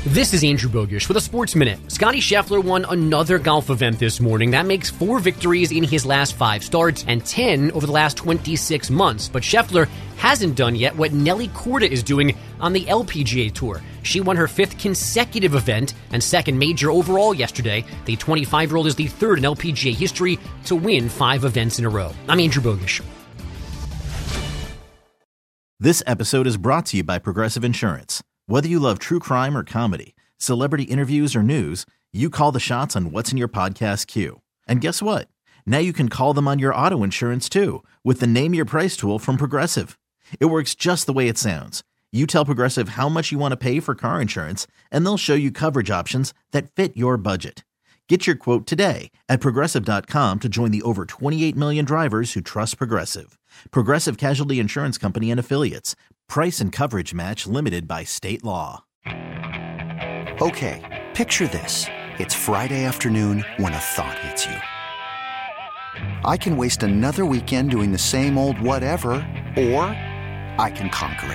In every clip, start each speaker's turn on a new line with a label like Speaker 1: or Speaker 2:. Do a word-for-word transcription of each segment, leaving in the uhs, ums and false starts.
Speaker 1: This is Andrew Bogusch with a Sports Minute. Scottie Scheffler won another golf event this morning. That makes four victories in his last five starts and ten over the last twenty-six months. But Scheffler hasn't done yet what Nelly Korda is doing on the L P G A Tour. She won her fifth consecutive event and second major overall yesterday. The twenty-five-year-old is the third in L P G A history to win five events in a row. I'm Andrew Bogusch.
Speaker 2: This episode is brought to you by Progressive Insurance. Whether you love true crime or comedy, celebrity interviews or news, you call the shots on what's in your podcast queue. And guess what? Now you can call them on your auto insurance too with the Name Your Price tool from Progressive. It works just the way it sounds. You tell Progressive how much you want to pay for car insurance, and they'll show you coverage options that fit your budget. Get your quote today at Progressive dot com to join the over twenty-eight million drivers who trust Progressive. Progressive Casualty Insurance Company and Affiliates. Price and coverage match limited by state law.
Speaker 3: Okay, picture this. It's Friday afternoon when a thought hits you. I can waste another weekend doing the same old whatever, or I can conquer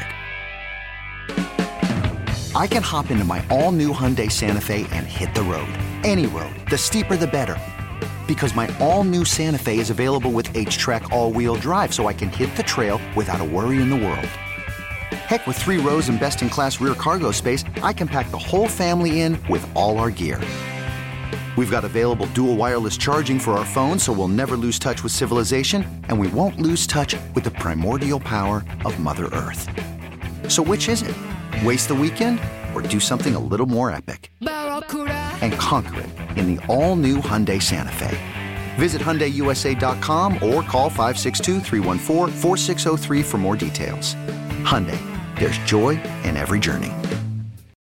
Speaker 3: it. I can hop into my all-new Hyundai Santa Fe and hit the road. Any road. The steeper, the better. Because my all-new Santa Fe is available with H-Track all-wheel drive, so I can hit the trail without a worry in the world. Heck, with three rows and best-in-class rear cargo space, I can pack the whole family in with all our gear. We've got available dual wireless charging for our phones, so we'll never lose touch with civilization, and we won't lose touch with the primordial power of Mother Earth. So which is it? Waste the weekend or do something a little more epic? And conquer it in the all-new Hyundai Santa Fe. Visit Hyundai U S A dot com or call five six two, three one four, four six zero three for more details. Hyundai, there's joy in every journey.